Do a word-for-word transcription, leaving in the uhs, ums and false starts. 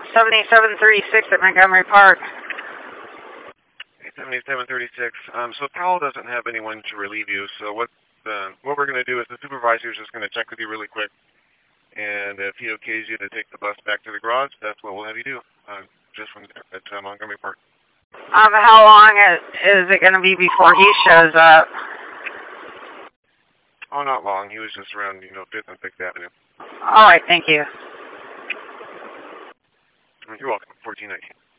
seventy-seven thirty-six at Montgomery Park. seventy-seven thirty-six. Um, so Powell doesn't have anyone to relieve you, so what uh, what we're going to do is the supervisor is just going to check with you really quick, and if he okays you to take the bus back to the garage, that's what we'll have you do, uh, just from there at uh, Montgomery Park. Um, how long is it going to be before he shows up? Oh, not long. He was just around, you know, fifth and sixth Avenue. All right, thank you. You're welcome. fourteen nineteen.